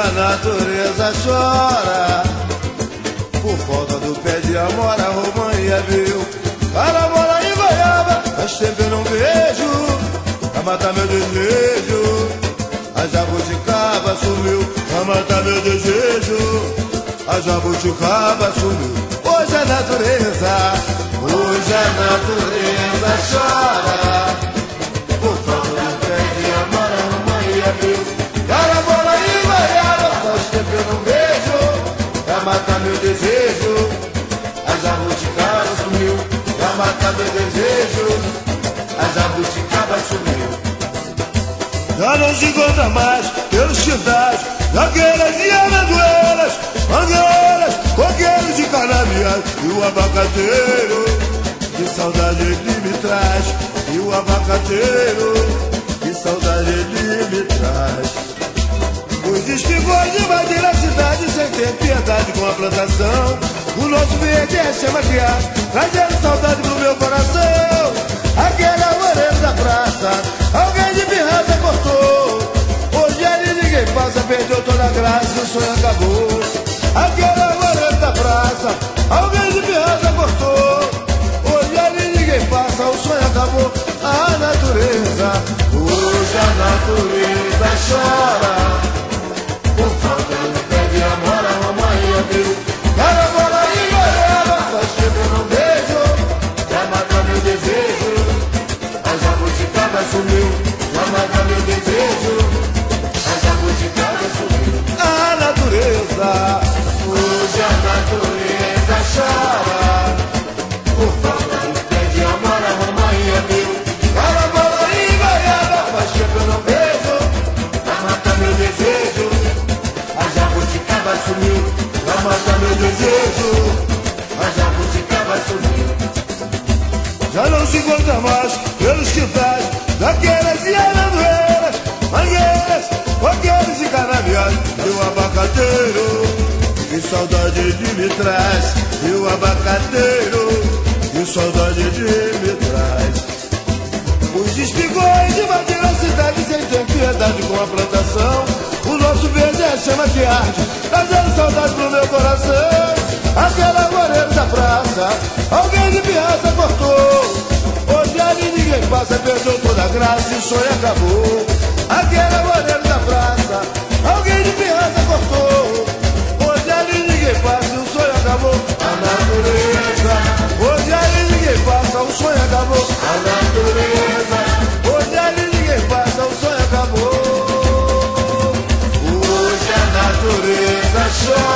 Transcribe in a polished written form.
a natureza chora por falta do pé de amora, romã e abril. Caramola e goiaba, faz tempo eu não vejo, pra matar meu desejo. A jabuticaba sumiu, pra matar meu desejo. A jabuticaba sumiu. Hoje a natureza chora por falta do pé de amora, romã e abril. Caramola e goiaba, faz tempo eu não vejo, pra matar meu desejo. A jabuticaba sumiu, pra matar meu desejo. A jabuticaba sumiu. Já não se encontra mais pelos quintais, jaqueiras e amendoeiras, mangueiras, coqueiros e canaviais. E o abacateiro, que saudade ele me traz. E o abacateiro, que saudade ele me traz. Os espigões invadiram a cidade sem ter piedade com a plantação. O nosso verde é chama que há, trazendo saudade pro meu coração. Aquele amoreiro da praça, alguém de pirraça cortou. Hoje ali ninguém passa, perdeu toda a graça e o sonho acabou. Aquele amoreiro da praça, alguém de pirraça cortou. Hoje ali ninguém passa, o sonho acabou. A natureza, hoje a natureza chora por falta do pé de amora, romã e abril. Caramola e goiaba, faz tempo eu não vejo, pra matar meu desejo. A jabuticaba sumiu, pra matar meu desejo. A jabuticaba sumiu. A natureza, hoje a natureza chora por falta do pé de amora, romã e abril. Caramola e goiaba, faz tempo eu não vejo, pra matar meu desejo. A jabuticaba sumiu, pra matar meu desejo. A jabuticaba sumiu. Já não se encontra mais pelos quintais, jaqueiras e amendoeiras, mangueiras, coqueiros e canaviais. E o abacateiro, que saudade ele me traz. E o abacateiro, que saudade ele me traz. Os espigões invadiram a cidade sem ter piedade com a plantação. O nosso verde é chama que arde, trazendo saudade pro meu coração. Aquele amoreiro da praça, alguém de pirraça cortou. Hoje ali ninguém passa, perdeu toda a graça e o sonho acabou. Aquele amoreiro da praça, alguém de pirraça cortou. Hoje ali ninguém passa e o sonho acabou. A natureza, hoje ali ninguém passa, o sonho acabou. A natureza, hoje ali ninguém passa, o sonho acabou. Hoje a natureza chora